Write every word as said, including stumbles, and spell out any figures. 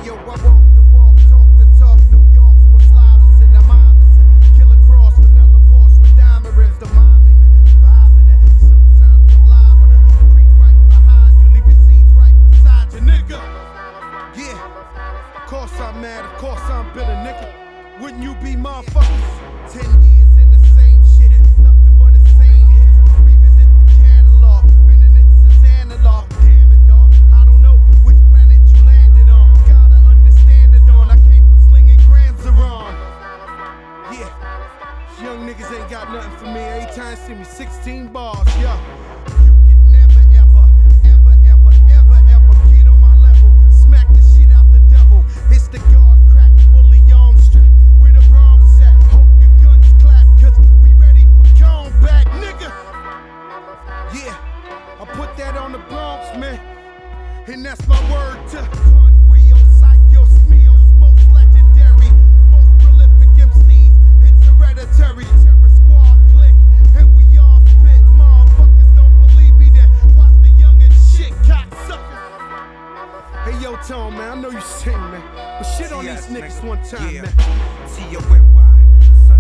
yo, I walk the walk, talk the talk. New York's more slavers and I'm Iverson. Killer Cross, vanilla Porsche with diamond rims. The mommy, vibing it. Sometimes I'm live with a creep right behind you. Leave your seats right beside you, nigga. Yeah, of course I'm mad, of course I'm bitter, nigga. Wouldn't you be motherfuckers? Ten years in the same shit, nothing but the same hits. Revisit the catalog, been in it since analog. Damn it, dog, I don't know which planet you landed on. Gotta understand it on, I came from slinging grams around. Yeah, young niggas ain't got nothing for me. Every time see me sixteen bars, yo. You can never, ever, ever, ever, ever, ever get on my level. Smack the shit out the devil. It's the guard crack, fully armed strap. Where the Bronx at? Hope your guns clap, cause we ready for comeback, nigga. Yeah, I put that on the Bronx, man. And that's my word to Pun Rio, Psycho, Smeals, most legendary, most prolific M Cs. It's hereditary. Terror Squad click, and we all spit. Motherfuckers don't believe me, then watch the youngin' shit, cocksucker. Hey yo, Tone, man, I know you sing, man, but shit on these niggas one time, man. T O N Y, son